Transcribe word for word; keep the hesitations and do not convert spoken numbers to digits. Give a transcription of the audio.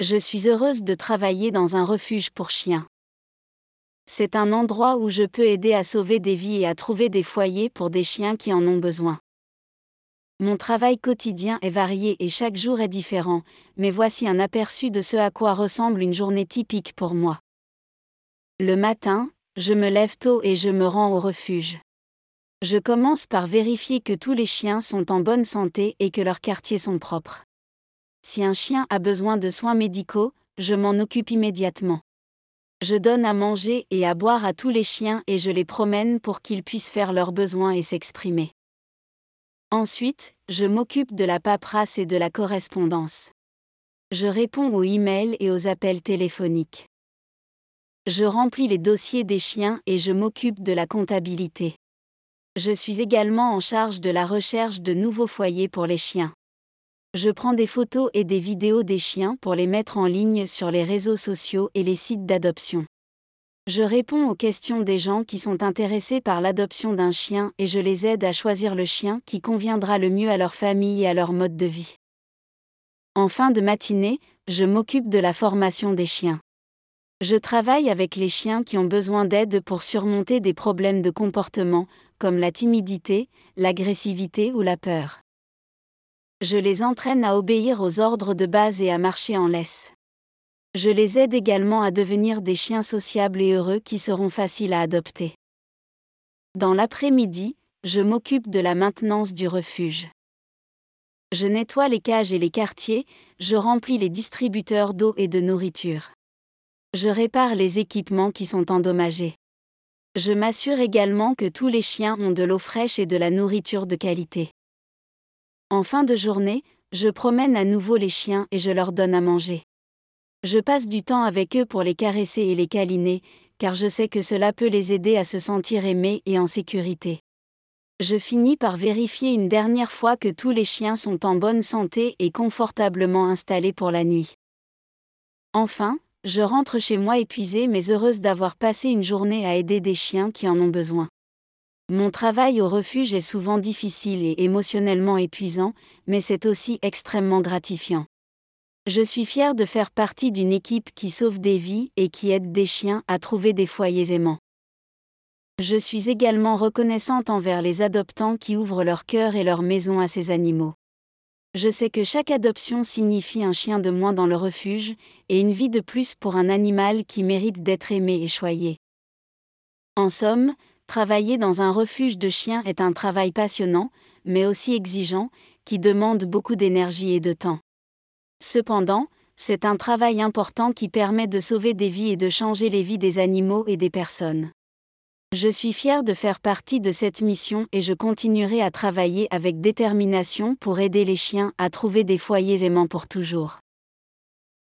Je suis heureuse de travailler dans un refuge pour chiens. C'est un endroit où je peux aider à sauver des vies et à trouver des foyers pour des chiens qui en ont besoin. Mon travail quotidien est varié et chaque jour est différent, mais voici un aperçu de ce à quoi ressemble une journée typique pour moi. Le matin, je me lève tôt et je me rends au refuge. Je commence par vérifier que tous les chiens sont en bonne santé et que leurs quartiers sont propres. Si un chien a besoin de soins médicaux, je m'en occupe immédiatement. Je donne à manger et à boire à tous les chiens et je les promène pour qu'ils puissent faire leurs besoins et s'exprimer. Ensuite, je m'occupe de la paperasse et de la correspondance. Je réponds aux emails et aux appels téléphoniques. Je remplis les dossiers des chiens et je m'occupe de la comptabilité. Je suis également en charge de la recherche de nouveaux foyers pour les chiens. Je prends des photos et des vidéos des chiens pour les mettre en ligne sur les réseaux sociaux et les sites d'adoption. Je réponds aux questions des gens qui sont intéressés par l'adoption d'un chien et je les aide à choisir le chien qui conviendra le mieux à leur famille et à leur mode de vie. En fin de matinée, je m'occupe de la formation des chiens. Je travaille avec les chiens qui ont besoin d'aide pour surmonter des problèmes de comportement, comme la timidité, l'agressivité ou la peur. Je les entraîne à obéir aux ordres de base et à marcher en laisse. Je les aide également à devenir des chiens sociables et heureux qui seront faciles à adopter. Dans l'après-midi, je m'occupe de la maintenance du refuge. Je nettoie les cages et les quartiers, je remplis les distributeurs d'eau et de nourriture. Je répare les équipements qui sont endommagés. Je m'assure également que tous les chiens ont de l'eau fraîche et de la nourriture de qualité. En fin de journée, je promène à nouveau les chiens et je leur donne à manger. Je passe du temps avec eux pour les caresser et les câliner, car je sais que cela peut les aider à se sentir aimés et en sécurité. Je finis par vérifier une dernière fois que tous les chiens sont en bonne santé et confortablement installés pour la nuit. Enfin, je rentre chez moi épuisée mais heureuse d'avoir passé une journée à aider des chiens qui en ont besoin. Mon travail au refuge est souvent difficile et émotionnellement épuisant, mais c'est aussi extrêmement gratifiant. Je suis fière de faire partie d'une équipe qui sauve des vies et qui aide des chiens à trouver des foyers aimants. Je suis également reconnaissante envers les adoptants qui ouvrent leur cœur et leur maison à ces animaux. Je sais que chaque adoption signifie un chien de moins dans le refuge, et une vie de plus pour un animal qui mérite d'être aimé et choyé. En somme, travailler dans un refuge de chiens est un travail passionnant, mais aussi exigeant, qui demande beaucoup d'énergie et de temps. Cependant, c'est un travail important qui permet de sauver des vies et de changer les vies des animaux et des personnes. Je suis fière de faire partie de cette mission et je continuerai à travailler avec détermination pour aider les chiens à trouver des foyers aimants pour toujours.